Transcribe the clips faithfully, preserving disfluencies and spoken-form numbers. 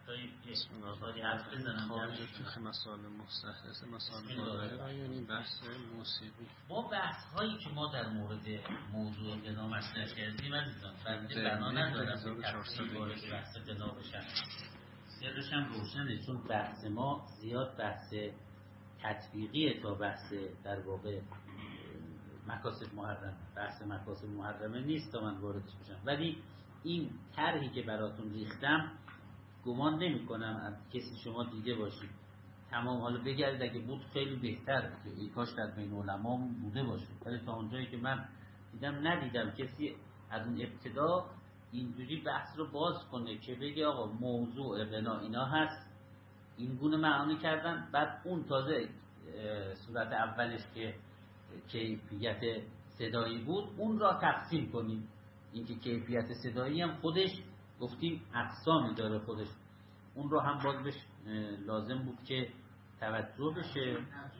بسم الله خارج تو مسائل مستحدث مسائل مبارزه و یعنی بحث موسیقی با بحث هایی که ما در مورد موضوع غنا مطرح کردیم عزیزان بنده بنا ندارم که تفصیل وارد بحث غنا بشم، سرش هم روشنه، چون بحث ما زیاد بحث تطبیقیه تا بحث در واقع مکاسب محرم. بحث مکاسب محرمه نیست تا من واردش بشم، ولی این طرحی که براتون ریختم گمان نمی کنم کسی شما دیده باشید. تمام حالا بگردید اگه بود خیلی بهتر که ای کاش در بین علما بوده باشه، ولی تا اونجایی که من دیدم ندیدم کسی از اون ابتدا اینجوری بحث رو باز کنه که بگه آقا موضوع غنا اینا هست، این گونه معانی کردن. بعد اون تازه صورت اولش که کیفیت صدایی بود اون را تقسیم کنیم. این که کیفیت صدایی هم خودش گفتیم اقسامی داره خودش، اون رو هم باز بش لازم بود که توجه بشه.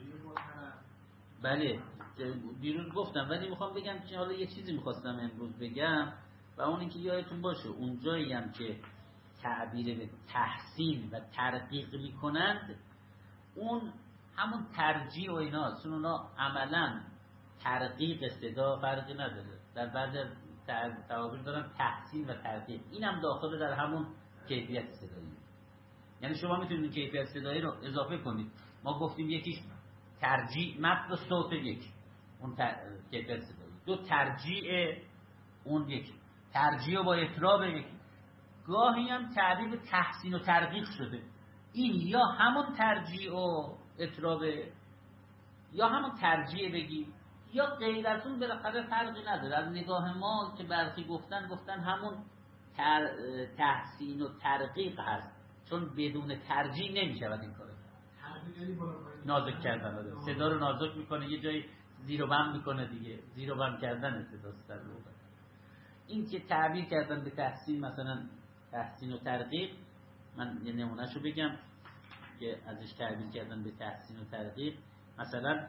بله دیروز گفتم، ولی میخوام بگم که حالا یه چیزی میخواستم امروز بگم و اون اینکه یادتون باشه اونجایی هم که تعبیر به تحسین و ترقیق میکنند اون همون ترجیع و ایناست، اونا عملا ترقیق صدا فرقی نداره، در بعض تعابیر دارن تحسین و ترقیق، این هم داخل در همون کیفیت صدایی. یعنی شما میتونید کیفیت صدایی رو اضافه کنید. ما گفتیم یکیش ترجیع متن و صوت، یک اون کیفیت صدایی، دو ترجیع اون یک ترجیع با اطراب یک. گاهی هم تعبیر به تحسین و ترقیق شده، این یا همون ترجیع و اطرابه یا همون ترجیع بگی یا غیر از اون، بالاخره فرقی نداره. از نگاه ما که برخی گفتن گفتن همون تر تحسین و ترقیق هست، چون بدون ترجیع نمیشود این کار نازک کردن داره. صدا رو نازک میکنه، یه جایی زیر و بم میکنه دیگه، زیر و بم کردن صداست در واقع. این که تعبیر کردن به تحسین، مثلا تحسین و ترقیق، من یه نمونهشو بگم که ازش تعبیر کردن به تحسین و ترقیق. مثلا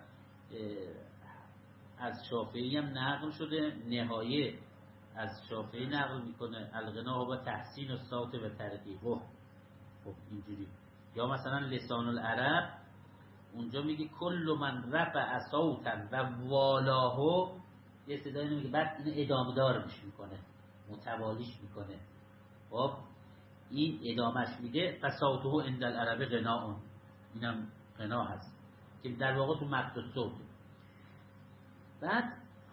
از شافعی هم نقل شده، نهایه از شافعی نقل میکنه الغنا و تحسین و صوت و ترقیقه. خب اینجوری. یا مثلا لسان العرب اونجا میگه کل من رفع صوتا و والاه، یه صدایی نمیگه بعد اینو ادامه دار میکنه، متوالیش میکنه. خب این ادامهش میگه فصوته عند العرب غناء، اینم غنا هست که در واقع تو مد و صوت. بعد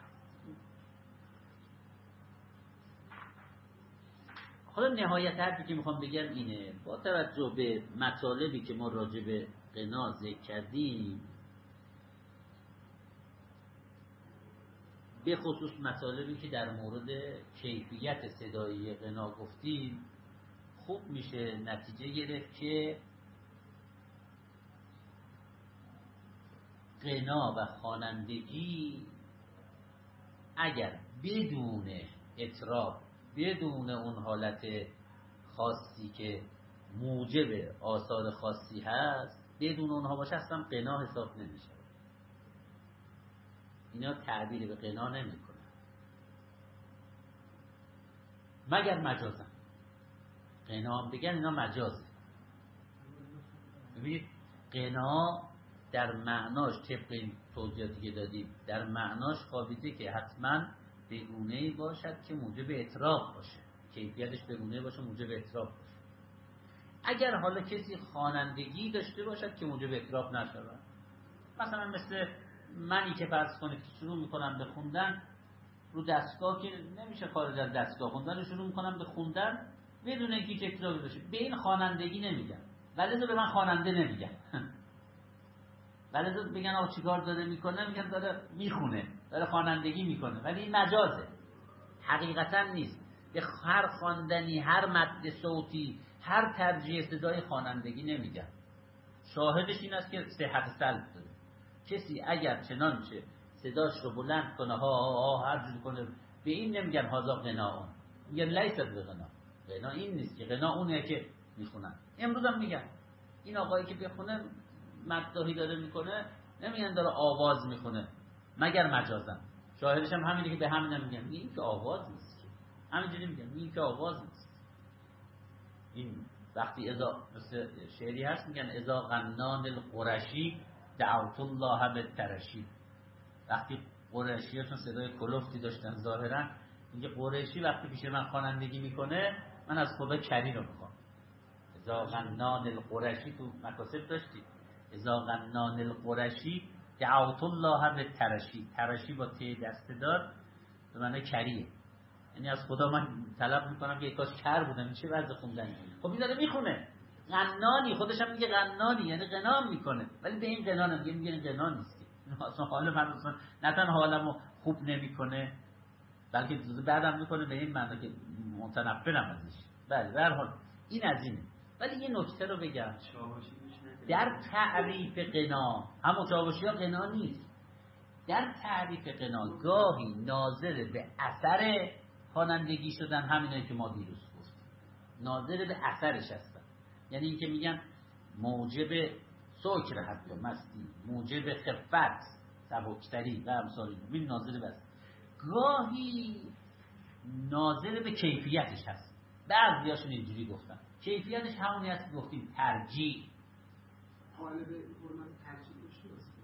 حالا نهایت حرفی که میخوام بگم اینه، با توجه به مطالبی که ما راجع به غنا ذکر کردیم، به خصوص مطالبی که در مورد کیفیت صدایی غنا گفتیم، خوب میشه نتیجه گرفت که غنا و خوانندگی اگر بدون اطراب، بدون اون حالت خاصی که موجب آثار خاصی هست، بدون اونها باشه اصلا غنا حساب نمیشه. اینا تعبیر به غنا نمیکنه مگر مجازا. غنا هم بگن اینا مجازه. ببینید غنا در معناش طبق این توضیحاتی که دادیم در معناش خوابیده که حتما به گونه‌ای باشد که موجب اطراب باشه، کیفیتش به گونه‌ای باشه موجب اطراب باشه. اگر حالا کسی خوانندگی داشته باشد که موجب اطراب نشود، مثلا مثل منی که فرض کنید که شروع میکنم به خوندن رو دستگاه، که نمیشه خارج از دستگاه خوندن، رو شروع میکنم به خوندن بدون اینکه هیچ اطرابی باشه، به این خوانندگی نمیگن، ولی به من خواننده نمیگن. ولی بگن آقا چیکار داره میکنه، میگن داره میخونه، داره خوانندگی میکنه، ولی این مجازه، حقیقتا نیست. به هر خواندنی، هر مد صوتی، هر ترجیح صدای خوانندگی نمیگن. شاهدش این است که صحت سلب داره. کسی اگر چنانچه صداش رو بلند کنه ها ها ها هر جور کنه، به این نمیگن هازا غنا، میگن لیست به غنا. غنا این نیست که غنا اونه که میخونن. امروز هم میگن این آقایی که بخونه مداحی داره میکنه، نمیگن داره آواز میخونه مگر مجازن. شاهدش هم همینه که به همین هم میگن این که آواز نیست، که همینجوری میگن این که آواز نیست. این وقتی اذا مثل شعری هست میگن اذا غنان القرشی دعوت الله بالترشی، وقتی قریشی‌ها صدای کلفتی داشتن ظاهرا، میگه قریشی وقتی پیش من خوانندگی میکنه من از خدا کری رو میخوام. اذا غنان القرشی تو مکاسب داشتی، اذا غنان القرشی دعوت الله بالترشی، ترشی با ت دسته‌دار به معنی کریه، یعنی از خدا من طلب میکنم که کاش کر بودم. این چه وضع خوندنی؟ خب این داره میخونه غنانی، خودش هم میگه غنانی یعنی غنا میکنه، ولی به این غنا نمیگه، میگه این غنا نیست که اصلا حال من اصلا نه تنها حالمو خوب نمیکنه بلکه بعدم میکنه به این معنی که متنفرم ازش. بله به هر حال این از اینه. ولی یه نکته رو بگم در تعریف غنا، همون چاوشی ها غنا نیست، در تعریف غنا گاهی ناظر به اثر خوانندگی شدن، همینایی که ما دیروز گفتیم ناظر به اثرش هستن، یعنی این که میگن موجب سکر، حتی مستی، موجب خفت، سبکتری و امثال این ناظر به اثر. گاهی ناظر به کیفیتش هست، بعضیاشون اینجوری گفتن کیفیتش همونی هست که گفتیم ترجیح. قالب حرمت ترجیح داشته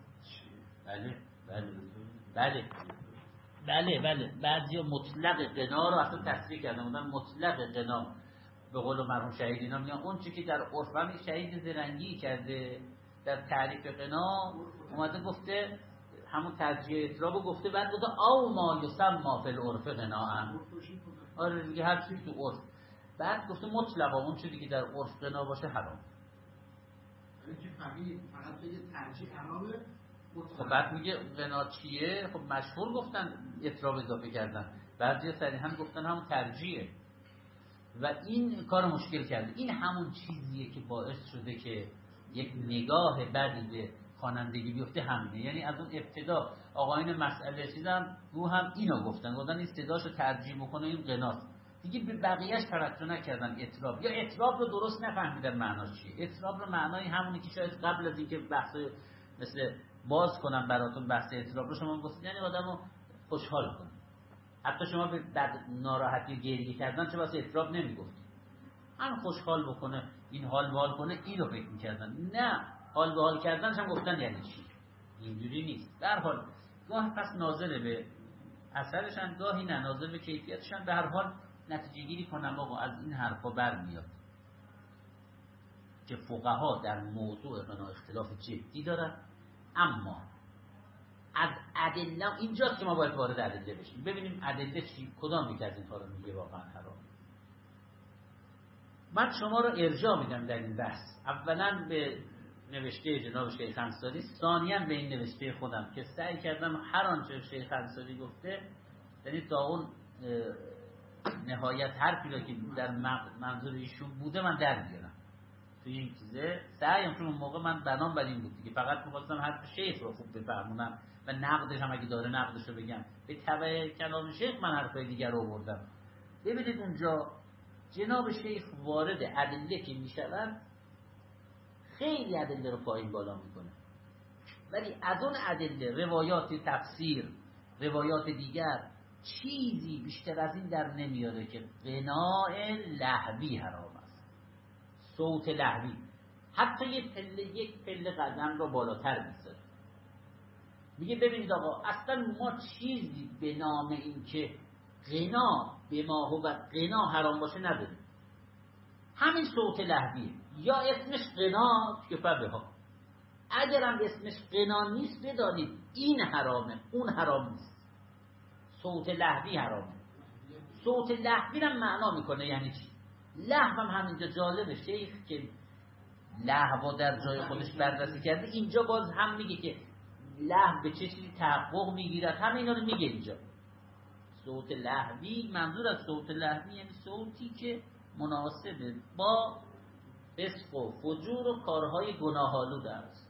بله بله بله بله بله بعضی مطلق غنا رو اصلا تصریح کردن، بودن مطلق غنا به قول مرحوم شهید اینا میگن اون چی که در عرف شهید زرنگی کرده در تعریف غنا اومده گفته همون ترجیح اطرابو گفته، بعد گفته او ما یسمى فی العرف غنا هم، آره دیگه هر چیزی تو عرف، بعد گفته مطلقا اون چیزی که در عرف غنا باشه حرام. یعنی که فقط فقط بگه ترجیح حرامه. خب بعد میگه غنا چیه؟ خب مشهور گفتن اطراب اضافه کردن، بعضی صریحا گفتن همون ترجیحه و این کار مشکل کرده. این همون چیزیه که باعث شده که یک نگاه بدی به خوانندگی بیفته همینه. یعنی از اون ابتدا آقایون مسئله چیزم رو هم اینو گفتن، گفتن این صداشو ترجیح بکنه این غناست دیگه، به بقیه‌اش توجه نکردن اطراب، یا اطراب رو درست نفهمیدن معناش چیه. اطراب رو معنای همونی که شاید قبل از اینکه بحث مثل باز کنم براتون بحث اطراب رو شما گفتید، یعنی آدمو خوشحال کنه. حتی شما به بعد ناراحتی گریه کردن چه واسه اطراب نمیگفتید، هم خوشحال بکنه این حال به حال کنه، این رو فکر می‌کردن. نه، حال به حال کردنش هم گفتن یعنی چی، اینجوری نیست. در حال گاهی پس ناظر به اثرش هم، گاهی نه ناظر به کیفیتش هم. به هر حال نتیجه گیری کنم آقا از این حرفا برمیاد که فقها در موضوع غنا اختلاف جدی دارن، اما از ادله اینجاست که ما باید وارد ادله بشیم، ببینیم ادله چی، کدام یک از این کارا میگه واقعا حرام. من شما رو ارجاع میدم در این بحث، اولا به نوشته جناب شیخ انصاری، ثانیاً به این نوشته خودم که سعی کردم هر آنچه شیخ انصاری گفته، یعنی تا اون نهایت حرفی را که در منظور ایشون بوده من در بیارم توی این چیزه. سعیم چون اون موقع من بنام بر این بود که فقط می‌خواستم حرف شیخ رو خوب بفهمونم و نقدش هم اگه داره نقدش رو بگم، به تبع کلام شیخ من حرفای دیگر رو آوردم. ببینید اونجا جناب شیخ وارد ادله که میشود خیلی ادله رو پایین بالا میکنه، ولی از اون ادله روایات تفسیر، روایات دیگر چیزی بیشتر از این در نمیاره که غناء لهوی حرام است، صوت لهوی، حتی یک پله یک پله قدم رو بالاتر میذاره. میگه ببینید آقا اصلا ما چیزی به نام این که غنا به ما هو غنا حرام باشه نداریم، همین صوت لهویه، یا اسمش غنا که فبه ها، اگر هم اسمش غنا نیست بدانید این حرامه اون حرام نیست، صوت لهوی حرامه. صوت لهوی هم معنا میکنه یعنی چی؟ لهو هم همینجا جالبه، شیخ که لهو در جای خودش بررسی کرده، اینجا باز هم میگه که لهو به چه چیزی تحقق میگیرد، همه اینا رو میگه اینجا. صوت لهوی، منظور از صوت لهوی یعنی صوتی که مناسبه با فسق و فجور و کارهای گناه‌آلود است.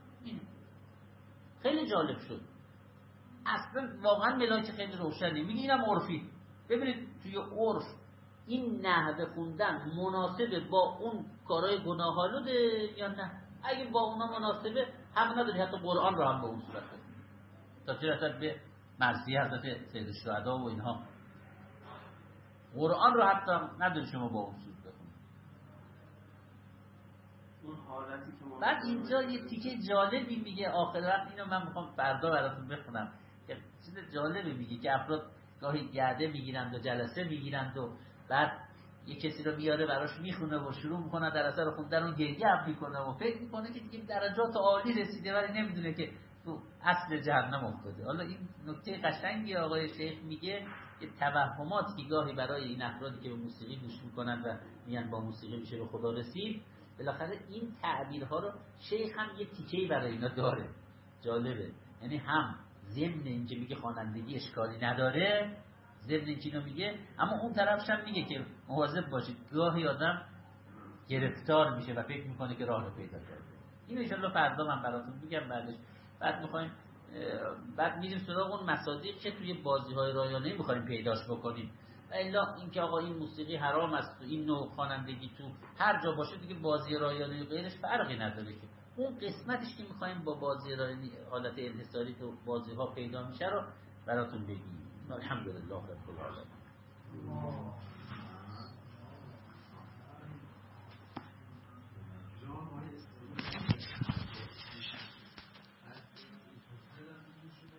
خیلی جالب شد، اصلا واقعا ملاک خیلی روشنی. میگه اینم عرفی، ببینید توی عرف این نحوه خوندن مناسبه با اون کارهای گناه‌آلوده یا نه؟ اگه با اونا مناسبه حق نداری حتی قرآن رو هم به اون صورت بخونی، تا چه رسد به مرثیه حضرت سید الشهدا و اینها، قرآن رو حتی نداری شما با اون صورت بخونی. حالتی که بعد اینجا یه تیکه جالبی میگه آخر وقت، اینو من میخوام فردا براتون بخونم که چیز جالبی میگه که افراد گاهی گرده میگیرند و جلسه میگیرند و بعد یه کسی رو میاره براش میخونه و شروع میکنه در اثر خوندن اون گریه میکنه و فکر میکنه که دیگه درجات عالی رسیده ولی نمیدونه که تو اصل جهنم افتاده. حالا این نکته قشنگی آقای شیخ میگه که توهماتی که گاهی برای این افرادی که به موسیقی گوش میکنن و میگن با موسیقی میشه به خدا رسید، بالاخره این تعبیرها رو شیخ هم یه تیکه‌ای برای اینا داره. جالبه، یعنی هم ضمن اینکه میگه خوانندگی اشکالی نداره، ضمن اینکه اینو میگه، اما اون طرفش هم میگه که مواظب باشید گاهی آدم گرفتار میشه و فکر میکنه که راه رو پیدا کرده. این ان شاءالله فردا من براتون میگم بعدش. بعد میخوایم بعد میریم سراغ اون مصادیق که توی بازی‌های رایانه‌ای میخوایم پیداش بکنیم. الا اینکه آقا این موسیقی حرام است و این نوع خوانندگی تو هر جا باشه دیگه بازی رایانه‌ای و غیرش فرقی نداره که اون قسمتش که میخوایم با بازی رایانه‌ای حالت انحصاری تو بازی‌ها پیدا میشه رو براتون بگیم. الحمدلله رب العالمین.